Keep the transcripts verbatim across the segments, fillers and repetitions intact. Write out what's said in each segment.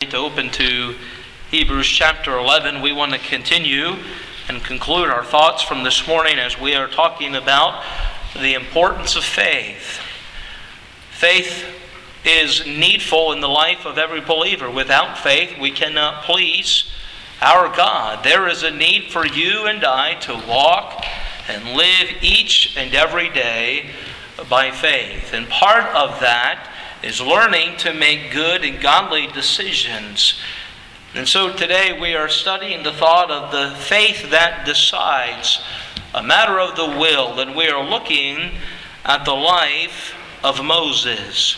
to open to Hebrews chapter eleven. We want to continue and conclude our thoughts from this morning as we are talking about the importance of faith. Faith is needful in the life of every believer. Without faith, we cannot please our God. There is a need for you and I to walk and live each and every day by faith. And part of that is learning to make good and godly decisions. And so today we are studying the thought of the faith that decides, a matter of the will, and we are looking at the life of Moses.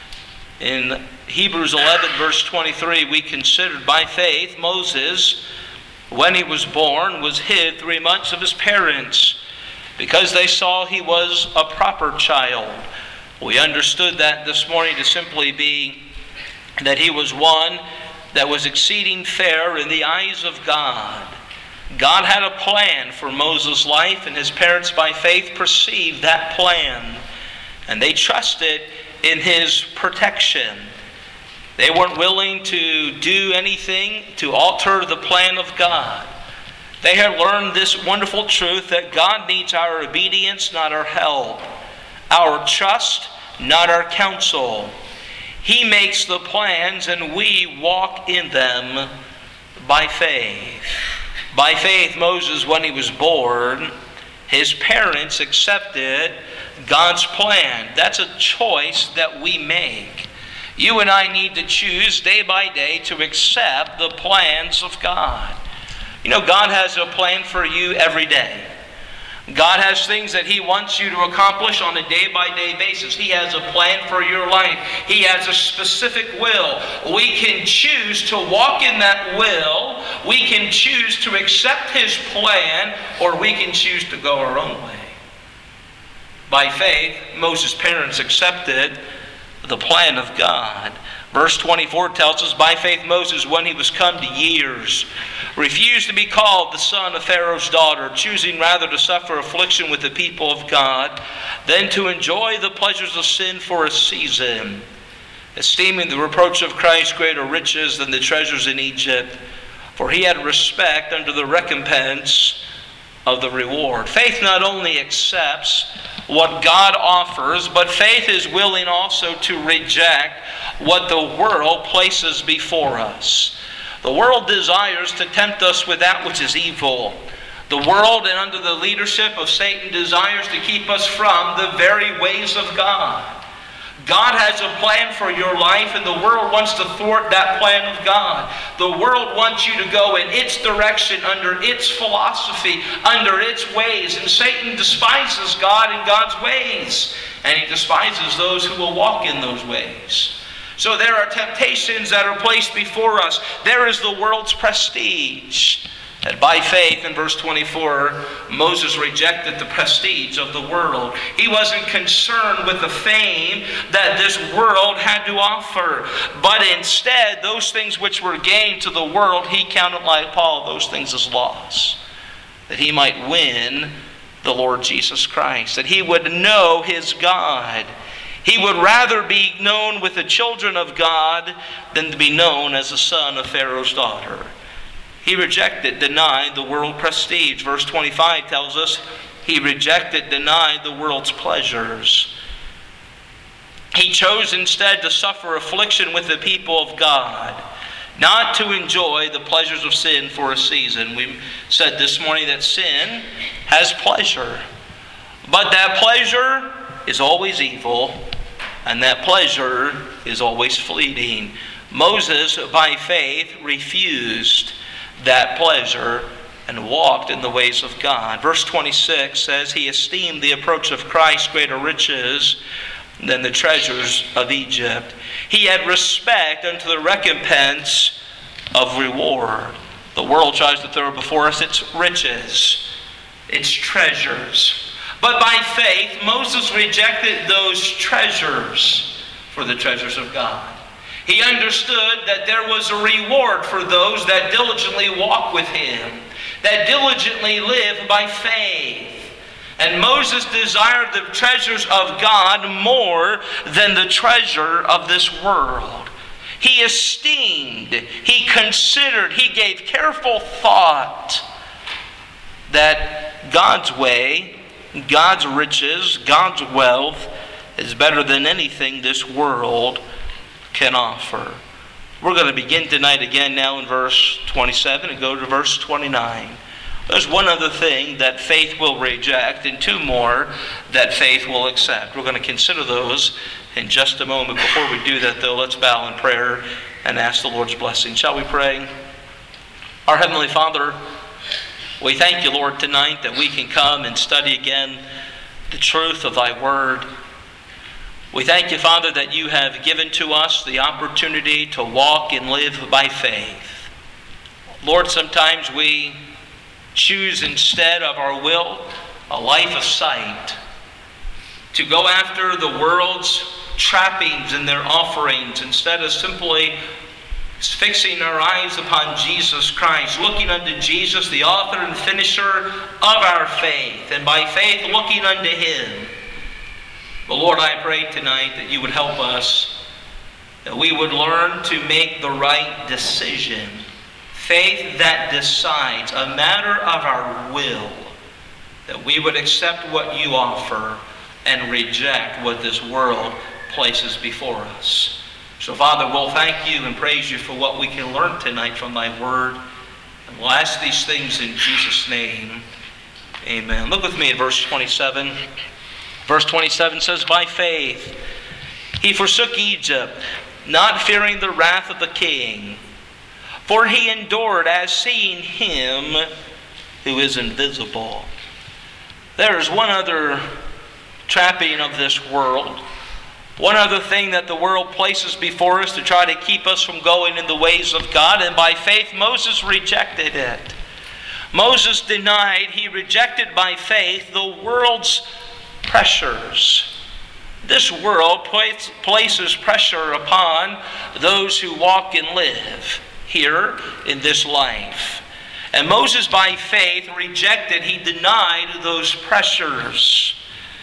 In Hebrews eleven verse twenty-three, we considered by faith Moses, when he was born, was hid three months of his parents because they saw he was a proper child. We understood that this morning to simply be that he was one that was exceeding fair in the eyes of God. God had a plan for Moses' life, and his parents by faith perceived that plan, and they trusted in his protection. They weren't willing to do anything to alter the plan of God. They had learned this wonderful truth that God needs our obedience, not our help. Our trust, not our counsel. He makes the plans and we walk in them by faith. By faith, Moses, when he was born, his parents accepted God's plan. That's a choice that we make. You and I need to choose day by day to accept the plans of God. You know, God has a plan for you every day. God has things that He wants you to accomplish on a day-by-day basis. He has a plan for your life. He has a specific will. We can choose to walk in that will. We can choose to accept His plan, or we can choose to go our own way. By faith, Moses' parents accepted the plan of God. Verse twenty-four tells us, by faith Moses, when he was come to years, refused to be called the son of Pharaoh's daughter, choosing rather to suffer affliction with the people of God than to enjoy the pleasures of sin for a season, esteeming the reproach of Christ greater riches than the treasures in Egypt, for he had respect unto the recompense of the reward. Faith not only accepts what God offers, but faith is willing also to reject what the world places before us. The world desires to tempt us with that which is evil. The world, and under the leadership of Satan, desires to keep us from the very ways of God. God has a plan for your life, and the world wants to thwart that plan of God. The world wants you to go in its direction, under its philosophy, under its ways. And Satan despises God and God's ways. And he despises those who will walk in those ways. So there are temptations that are placed before us. There is the world's prestige. And by faith, in verse twenty-four, Moses rejected the prestige of the world. He wasn't concerned with the fame that this world had to offer. But instead, those things which were gained to the world, he counted, like Paul, those things as loss, that he might win the Lord Jesus Christ, that he would know his God. He would rather be known with the children of God than to be known as the son of Pharaoh's daughter. He rejected, denied the world prestige. Verse twenty-five tells us he rejected, denied the world's pleasures. He chose instead to suffer affliction with the people of God, not to enjoy the pleasures of sin for a season. We said this morning that sin has pleasure, but that pleasure is always evil, and that pleasure is always fleeting. Moses, by faith, refused that pleasure and walked in the ways of God. Verse twenty-six says, he esteemed the approach of Christ greater riches than the treasures of Egypt. He had respect unto the recompense of reward. The world tries to throw before us its riches, its treasures. But by faith, Moses rejected those treasures for the treasures of God. He understood that there was a reward for those that diligently walk with him, that diligently live by faith. And Moses desired the treasures of God more than the treasure of this world. he esteemed, he considered, he gave careful thought that God's way, God's riches, God's wealth is better than anything this world can offer. We're going to begin tonight again now in verse twenty-seven and go to verse twenty-nine. There's one other thing that faith will reject and two more that faith will accept. We're going to consider those in just a moment. Before we do that, though, let's bow in prayer and ask the Lord's blessing. Shall we pray? Our Heavenly Father, we thank you, Lord, tonight that we can come and study again the truth of thy word. We thank you, Father, that you have given to us the opportunity to walk and live by faith. Lord, sometimes we choose instead of our will a life of sight, to go after the world's trappings and their offerings instead of simply fixing our eyes upon Jesus Christ, looking unto Jesus, the author and finisher of our faith, and by faith looking unto him. But Lord, I pray tonight that you would help us, that we would learn to make the right decision. Faith that decides, a matter of our will, that we would accept what you offer and reject what this world places before us. So Father, we'll thank you and praise you for what we can learn tonight from thy word. And we'll ask these things in Jesus' name. Amen. Look with me at verse twenty-seven. Verse twenty-seven says, by faith he forsook Egypt, not fearing the wrath of the king. For he endured as seeing him who is invisible. There is one other trapping of this world. One other thing that the world places before us to try to keep us from going in the ways of God. And by faith, Moses rejected it. Moses denied, he rejected by faith the world's pressures. This world places pressure upon those who walk and live here in this life. And Moses by faith rejected, he denied those pressures.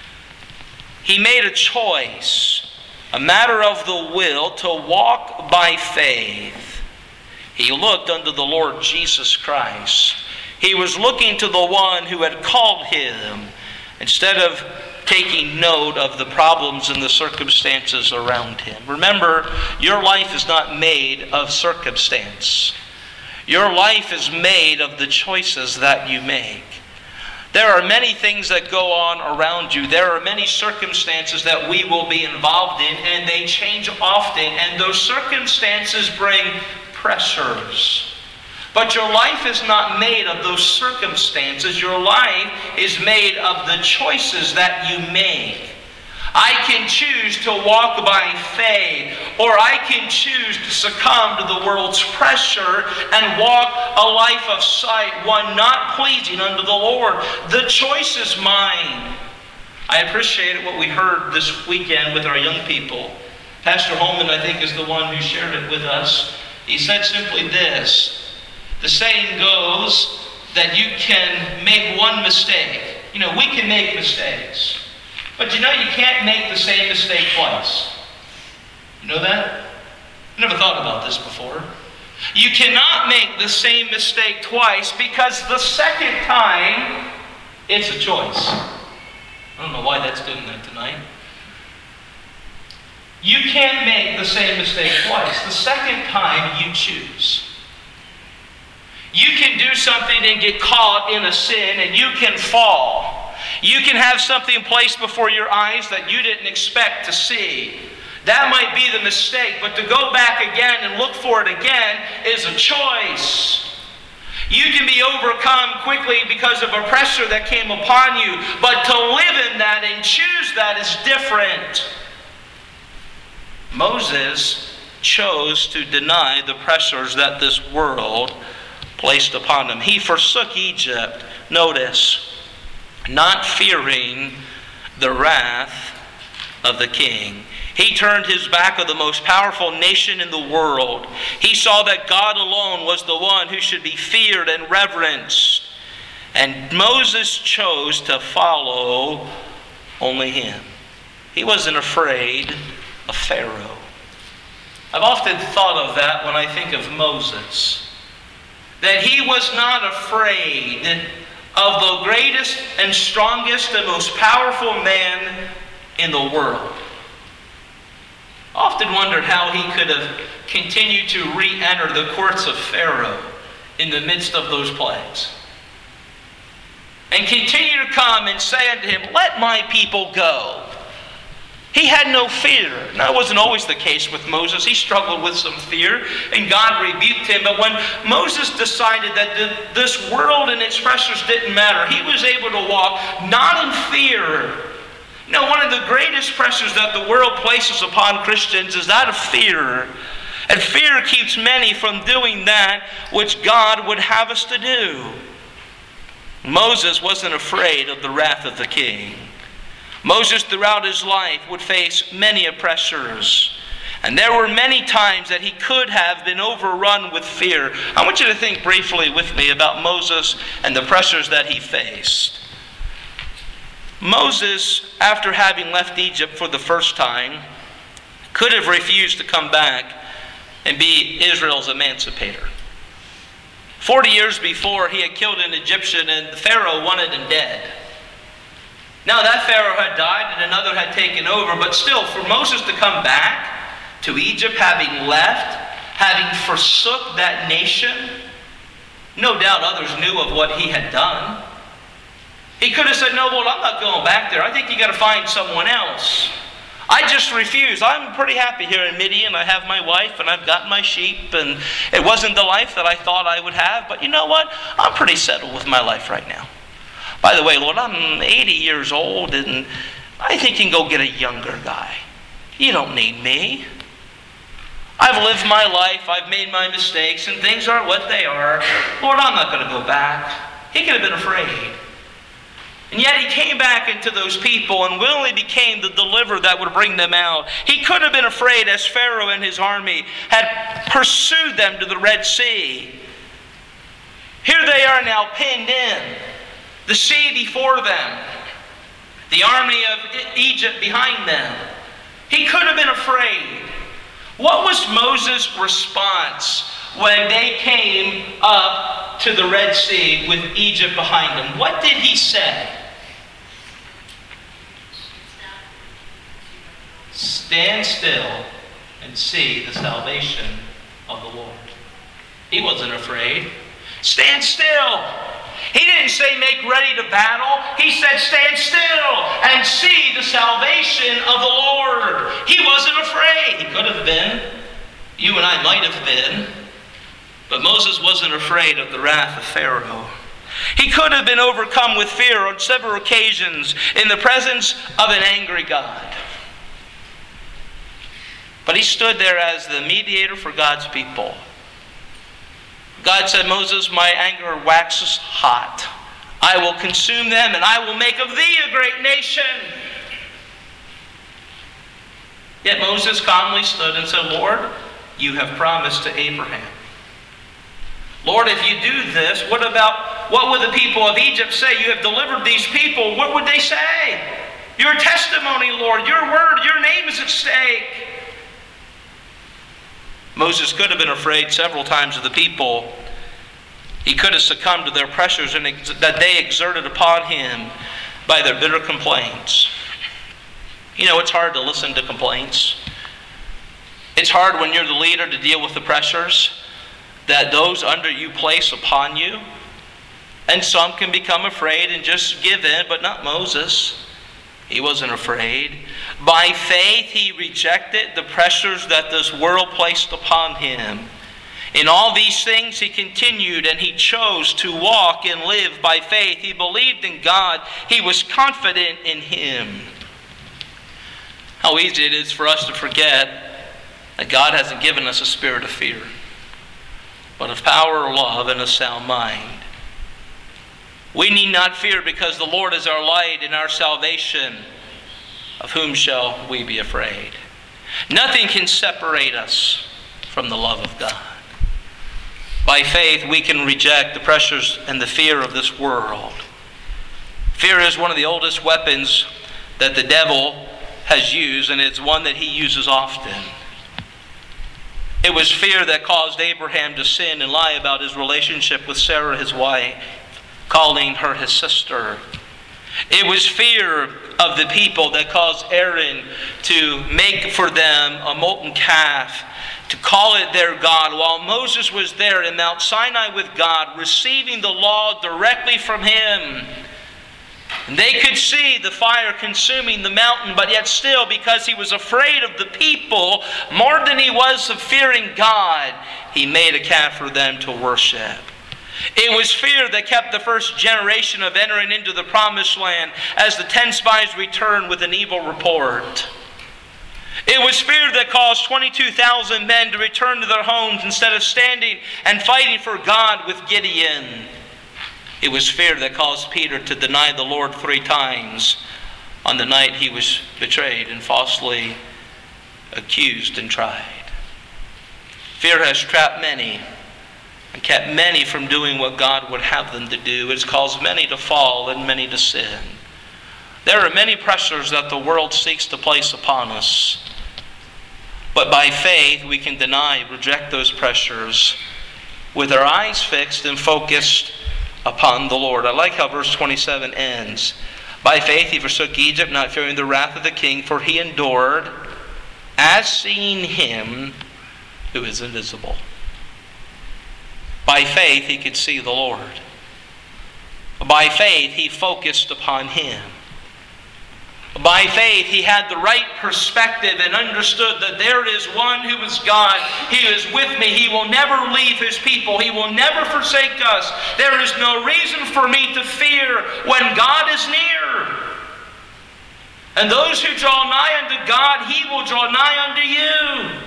He made a choice, a matter of the will, to walk by faith. He looked unto the Lord Jesus Christ. He was looking to the one who had called him, instead of taking note of the problems and the circumstances around him. Remember, your life is not made of circumstance. Your life is made of the choices that you make. There are many things that go on around you. There are many circumstances that we will be involved in, and they change often, and those circumstances bring pressures. But your life is not made of those circumstances. Your life is made of the choices that you make. I can choose to walk by faith, or I can choose to succumb to the world's pressure and walk a life of sight, one not pleasing unto the Lord. The choice is mine. I appreciated what we heard this weekend with our young people. Pastor Holman, I think, is the one who shared it with us. He said simply this: the saying goes that you can make one mistake. You know, we can make mistakes. But you know, you can't make the same mistake twice. You know that? I never thought about this before. You cannot make the same mistake twice, because the second time, it's a choice. I don't know why that's doing that tonight. You can't make the same mistake twice. The second time, you choose. You can do something and get caught in a sin, and you can fall. You can have something placed before your eyes that you didn't expect to see. That might be the mistake, but to go back again and look for it again is a choice. You can be overcome quickly because of a pressure that came upon you, but to live in that and choose that is different. Moses chose to deny the pressures that this world placed upon him. He forsook Egypt, notice, not fearing the wrath of the king. He turned his back on the most powerful nation in the world. He saw that God alone was the one who should be feared and reverenced. And Moses chose to follow only him. He wasn't afraid of Pharaoh. I've often thought of that when I think of Moses. That he was not afraid of the greatest and strongest and most powerful man in the world. I often wondered how he could have continued to re-enter the courts of Pharaoh in the midst of those plagues. And continue to come and say unto him, let my people go. He had no fear. Now, that wasn't always the case with Moses. He struggled with some fear, and God rebuked him. But when Moses decided that the, this world and its pressures didn't matter, he was able to walk not in fear. You know, one of the greatest pressures that the world places upon Christians is that of fear. And fear keeps many from doing that which God would have us to do. Moses wasn't afraid of the wrath of the king. Moses throughout his life would face many pressures. And there were many times that he could have been overrun with fear. I want you to think briefly with me about Moses and the pressures that he faced. Moses, after having left Egypt for the first time, could have refused to come back and be Israel's emancipator. Forty years before, he had killed an Egyptian and Pharaoh wanted him dead. Now that Pharaoh had died and another had taken over, but still for Moses to come back to Egypt, having left, having forsook that nation, no doubt others knew of what he had done. He could have said, no, Lord, I'm not going back there. I think you got to find someone else. I just refuse. I'm pretty happy here in Midian. I have my wife and I've got my sheep, and it wasn't the life that I thought I would have, but you know what? I'm pretty settled with my life right now. By the way, Lord, I'm eighty years old, and I think you can go get a younger guy. You don't need me. I've lived my life, I've made my mistakes, and things aren't what they are. Lord, I'm not going to go back. He could have been afraid. And yet he came back into those people and willingly became the deliverer that would bring them out. He could have been afraid as Pharaoh and his army had pursued them to the Red Sea. Here they are now pinned in. The sea before them. The army of Egypt behind them. He could have been afraid. What was Moses' response when they came up to the Red Sea with Egypt behind them? What did he say? Stand still and see the salvation of the Lord. He wasn't afraid. Stand still. He didn't say make ready to battle. He said stand still and see the salvation of the Lord. He wasn't afraid. He could have been. You and I might have been. But Moses wasn't afraid of the wrath of Pharaoh. He could have been overcome with fear on several occasions in the presence of an angry God. But he stood there as the mediator for God's people. God said, Moses, my anger waxes hot. I will consume them, and I will make of thee a great nation. Yet Moses calmly stood and said, Lord, you have promised to Abraham. Lord, if you do this, what about, what would the people of Egypt say? You have delivered these people. What would they say? Your testimony, Lord, your word, your name is at stake. Moses could have been afraid several times of the people. He could have succumbed to their pressures and ex- that they exerted upon him by their bitter complaints. You know, it's hard to listen to complaints. It's hard when you're the leader to deal with the pressures that those under you place upon you. And some can become afraid and just give in, but not Moses. He wasn't afraid. By faith, he rejected the pressures that this world placed upon him. In all these things, he continued and he chose to walk and live by faith. He believed in God. He was confident in him. How easy it is for us to forget that God hasn't given us a spirit of fear, but of power, love, and a sound mind. We need not fear because the Lord is our light and our salvation. Of whom shall we be afraid? Nothing can separate us from the love of God. By faith, we can reject the pressures and the fear of this world. Fear is one of the oldest weapons that the devil has used, and it's one that he uses often. It was fear that caused Abraham to sin and lie about his relationship with Sarah, his wife, calling her his sister. It was fear of the people that caused Aaron to make for them a molten calf, to call it their God, while Moses was there in Mount Sinai with God, receiving the law directly from him. And they could see the fire consuming the mountain, but yet still, because he was afraid of the people more than he was of fearing God, he made a calf for them to worship. It was fear that kept the first generation of entering into the promised land as the ten spies returned with an evil report. It was fear that caused twenty-two thousand men to return to their homes instead of standing and fighting for God with Gideon. It was fear that caused Peter to deny the Lord three times on the night he was betrayed and falsely accused and tried. Fear has trapped many and kept many from doing what God would have them to do. It has caused many to fall and many to sin. There are many pressures that the world seeks to place upon us. But by faith, we can deny, reject those pressures with our eyes fixed and focused upon the Lord. I like how verse twenty-seven ends. By faith he forsook Egypt, not fearing the wrath of the king, for he endured as seeing him who is invisible. By faith he could see the Lord. By faith he focused upon him. By faith he had the right perspective and understood that there is one who is God. He is with me. He will never leave his people. He will never forsake us. There is no reason for me to fear when God is near. And those who draw nigh unto God, he will draw nigh unto you.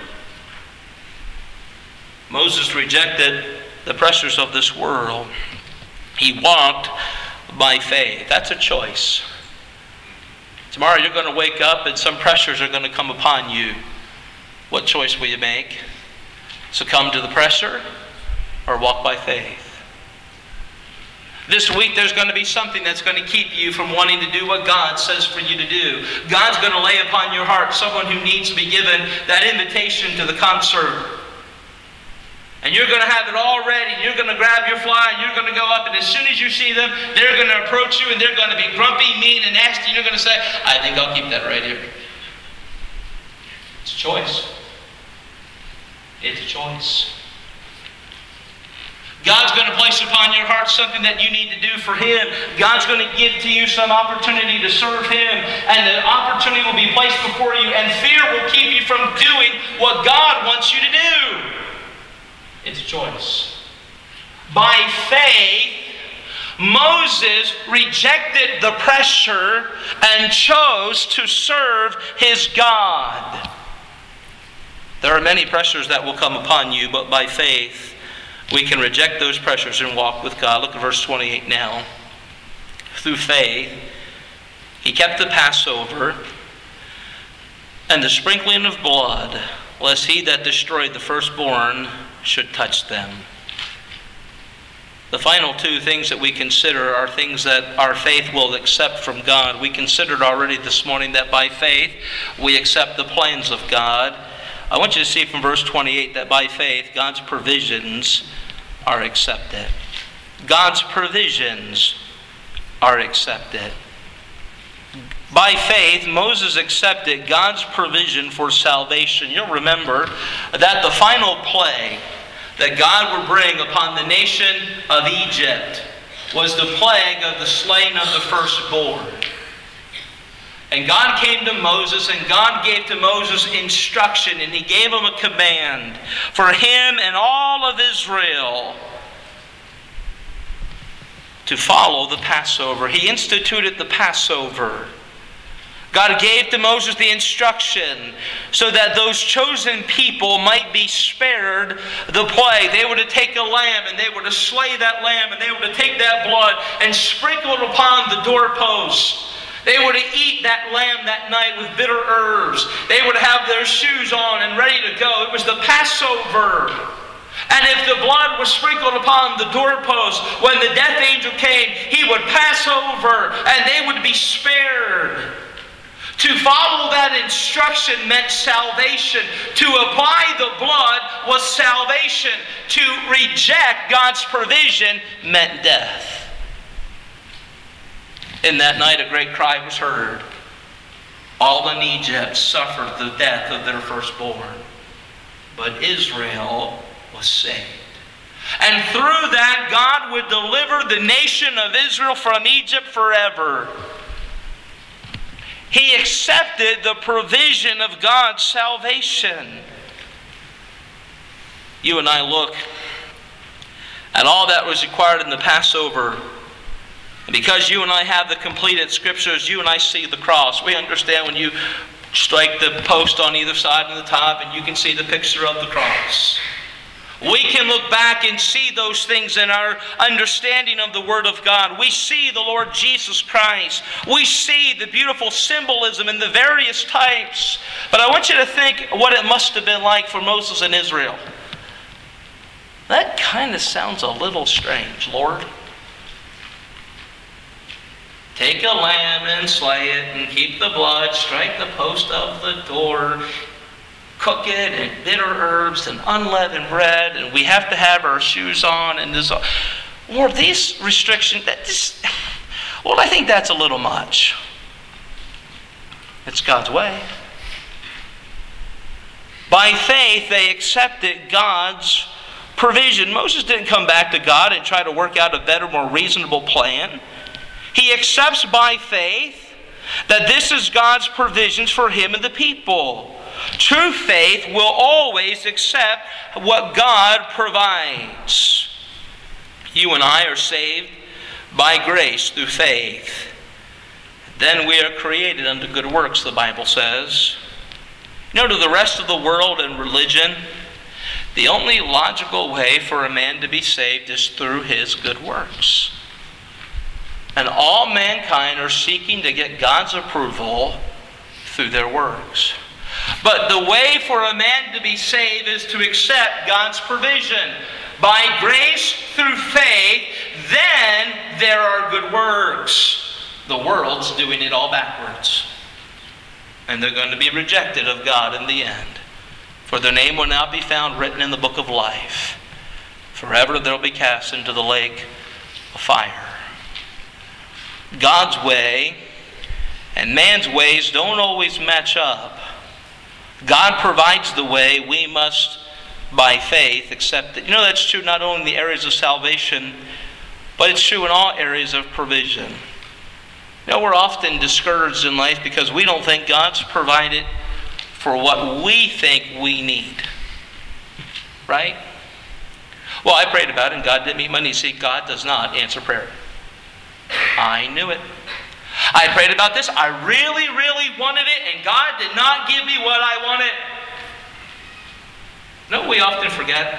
Moses rejected the pressures of this world. He walked by faith. That's a choice. Tomorrow you're going to wake up and some pressures are going to come upon you. What choice will you make? Succumb to the pressure or walk by faith? This week there's going to be something that's going to keep you from wanting to do what God says for you to do. God's going to lay upon your heart someone who needs to be given that invitation to the concert. And you're going to have it all ready. You're going to grab your fly and you're going to go up, and as soon as you see them, they're going to approach you and they're going to be grumpy, mean, and nasty. And you're going to say, I think I'll keep that right here. It's a choice. It's a choice. God's going to place upon your heart something that you need to do for Him. God's going to give to you some opportunity to serve Him. And the opportunity will be placed before you. And fear will keep you from doing what God wants you to do. It's a choice. By faith, Moses rejected the pressure and chose to serve his God. There are many pressures that will come upon you, but by faith, we can reject those pressures and walk with God. Look at verse twenty-eight now. Through faith, he kept the Passover and the sprinkling of blood, lest he that destroyed the firstborn should touch them. The final two things that we consider are things that our faith will accept from God. We considered already this morning that by faith we accept the plans of God. I want you to see from verse twenty-eight that by faith God's provisions are accepted. God's provisions are accepted. By faith, Moses accepted God's provision for salvation. You'll remember that the final plague that God would bring upon the nation of Egypt was the plague of the slaying of the firstborn. And God came to Moses, and God gave to Moses instruction, and He gave him a command for him and all of Israel to follow the Passover. He instituted the Passover. God gave to Moses the instruction so that those chosen people might be spared the plague. They were to take a lamb and they were to slay that lamb and they were to take that blood and sprinkle it upon the doorposts. They were to eat that lamb that night with bitter herbs. They were to have their shoes on and ready to go. It was the Passover. And if the blood was sprinkled upon the doorpost, when the death angel came, he would pass over and they would be spared. To follow that instruction meant salvation. To apply the blood was salvation. To reject God's provision meant death. In that night a great cry was heard. All in Egypt suffered the death of their firstborn. But Israel was saved. And through that, God would deliver the nation of Israel from Egypt forever. He accepted the provision of God's salvation. You and I look at all that was required in the Passover. And because you and I have the completed Scriptures, you and I see the cross. We understand when you strike the post on either side and the top, and you can see the picture of the cross. We can look back and see those things in our understanding of the Word of God. We see the Lord Jesus Christ. We see the beautiful symbolism in the various types. But I want you to think what it must have been like for Moses and Israel. That kind of sounds a little strange, Lord. Take a lamb and slay it and keep the blood, strike the post of the door, cook it in bitter herbs and unleavened bread, and we have to have our shoes on. And this, Lord, these restrictions, that this, Lord, I think that's a little much. It's God's way. By faith, they accepted God's provision. Moses didn't come back to God and try to work out a better, more reasonable plan. He accepts by faith that this is God's provisions for him and the people. True faith will always accept what God provides. You and I are saved by grace through faith. Then we are created unto good works, the Bible says. You know, to the rest of the world and religion, the only logical way for a man to be saved is through his good works. And all mankind are seeking to get God's approval through their works. But the way for a man to be saved is to accept God's provision. By grace through faith, then there are good works. The world's doing it all backwards. And they're going to be rejected of God in the end. For their name will not be found written in the book of life. Forever they'll be cast into the lake of fire. God's way and man's ways don't always match up. God provides the way. We must, by faith, accept it. You know, that's true not only in the areas of salvation, but it's true in all areas of provision. You know, we're often discouraged in life because we don't think God's provided for what we think we need. Right? Well, I prayed about it and God didn't meet my needs. See, God does not answer prayer. I knew it. I prayed about this. I really, really wanted it, and God did not give me what I wanted. You know what we often forget?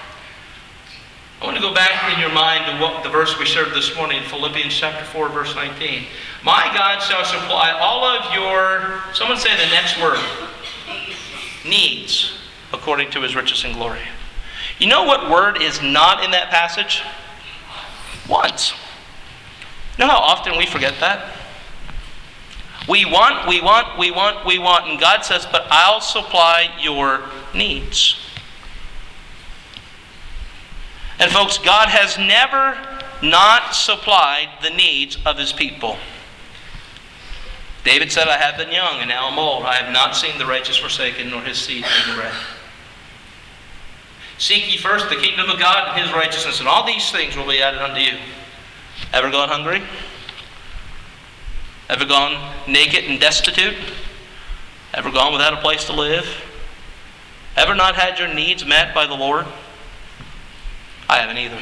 I want to go back in your mind to what the verse we shared this morning, Philippians chapter four, verse nineteen. My God shall supply all of your, someone say the next word, needs, according to his riches and glory. You know what word is not in that passage? Wants. You know how often we forget that? We want, we want, we want, we want, and God says, but I'll supply your needs. And folks, God has never not supplied the needs of his people. David said, I have been young and now I'm old. I have not seen the righteous forsaken, nor his seed begging bread. Seek ye first the kingdom of God and his righteousness, and all these things will be added unto you. Ever gone hungry? Ever gone naked and destitute? Ever gone without a place to live? Ever not had your needs met by the Lord? I haven't either.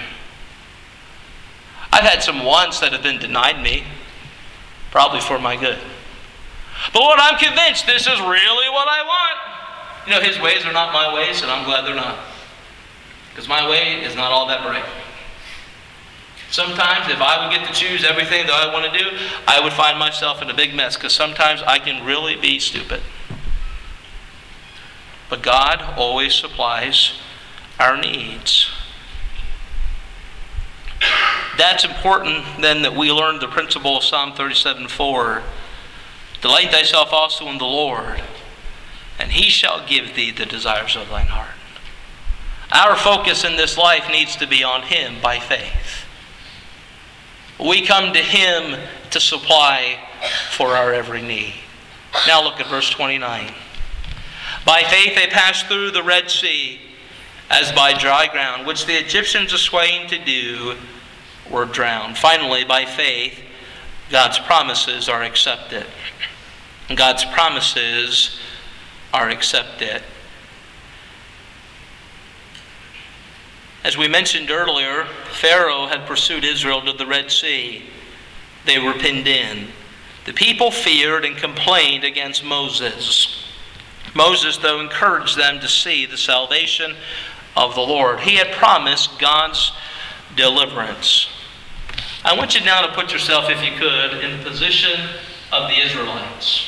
I've had some wants that have been denied me, probably for my good. But Lord, I'm convinced this is really what I want. You know, his ways are not my ways, and I'm glad they're not. Because my way is not all that bright. Sometimes if I would get to choose everything that I want to do, I would find myself in a big mess, because sometimes I can really be stupid. But God always supplies our needs. That's important then that we learn the principle of Psalm thirty-seven four. Delight thyself also in the Lord, and he shall give thee the desires of thine heart. Our focus in this life needs to be on him by faith. We come to him to supply for our every need. Now look at verse twenty-nine. By faith they passed through the Red Sea as by dry ground, which the Egyptians assaying to do were drowned. Finally, by faith, God's promises are accepted. God's promises are accepted. As we mentioned earlier, Pharaoh had pursued Israel to the Red Sea. They were pinned in. The people feared and complained against Moses. Moses, though, encouraged them to see the salvation of the Lord. He had promised God's deliverance. I want you now to put yourself, if you could, in the position of the Israelites.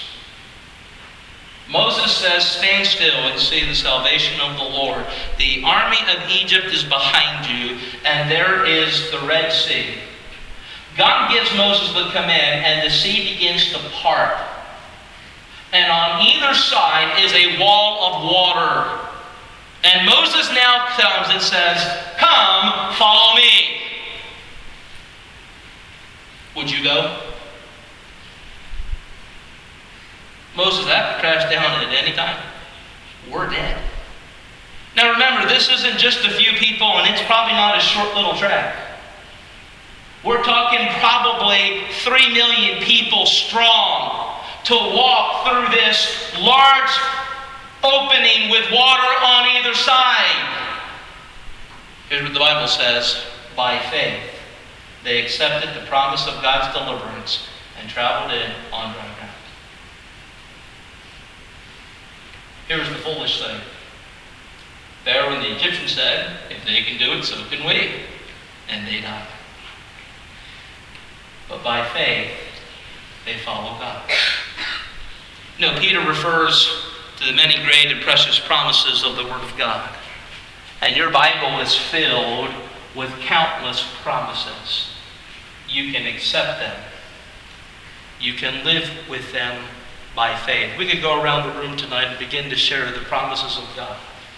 Moses says, stand still and see the salvation of the Lord. The army of Egypt is behind you, and there is the Red Sea. God gives Moses the command, and the sea begins to part. And on either side is a wall of water. And Moses now comes and says, come, follow me. Would you go? Moses, that could crash down at any time. We're dead. Now remember, this isn't just a few people, and it's probably not a short little track. We're talking probably three million people strong to walk through this large opening with water on either side. Here's what the Bible says. By faith, they accepted the promise of God's deliverance and traveled in on dry ground. Here's the foolish thing. Pharaoh and the Egyptians said, if they can do it, so can we. And they died. But by faith, they follow God. You know, Peter refers to the many great and precious promises of the Word of God. And your Bible is filled with countless promises. You can accept them. You can live with them by faith. We could go around the room tonight and begin to share the promises of God.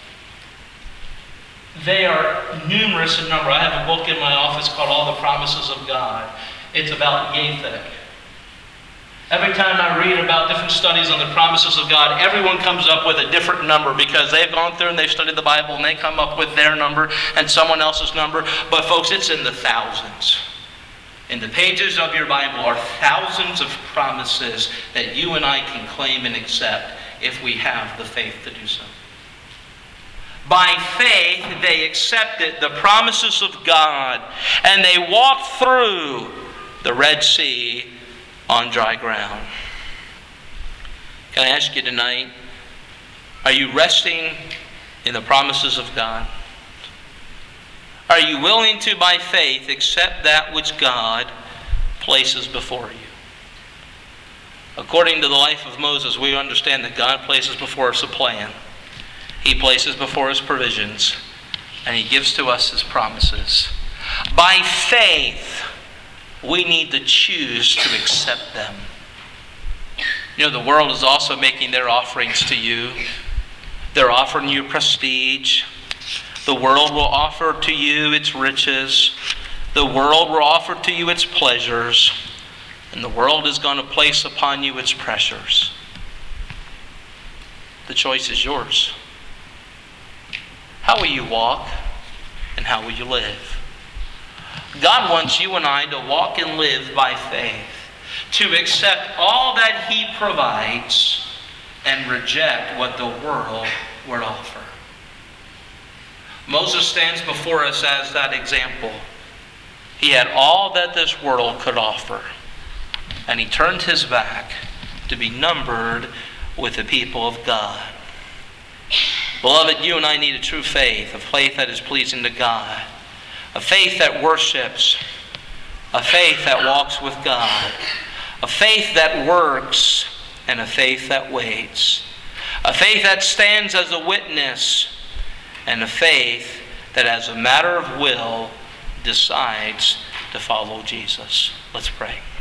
They are numerous in number. I have a book in my office called All the Promises of God. It's about Japheth. Every time I read about different studies on the promises of God, everyone comes up with a different number because they've gone through and they've studied the Bible and they come up with their number and someone else's number. But folks, it's in the thousands. In the pages of your Bible are thousands of promises that you and I can claim and accept if we have the faith to do so. By faith, they accepted the promises of God, and they walked through the Red Sea on dry ground. Can I ask you tonight, are you resting in the promises of God? Are you willing to, by faith, accept that which God places before you? According to the life of Moses, we understand that God places before us a plan. He places before us provisions, and He gives to us His promises. By faith, we need to choose to accept them. You know, the world is also making their offerings to you. They're offering you prestige. The world will offer to you its riches. The world will offer to you its pleasures. And the world is going to place upon you its pressures. The choice is yours. How will you walk, and how will you live? God wants you and I to walk and live by faith, to accept all that He provides and reject what the world would offer. Moses stands before us as that example. He had all that this world could offer, and he turned his back to be numbered with the people of God. Beloved, you and I need a true faith, a faith that is pleasing to God, a faith that worships, a faith that walks with God, a faith that works, and a faith that waits, a faith that stands as a witness, and a faith that as a matter of will decides to follow Jesus. Let's pray.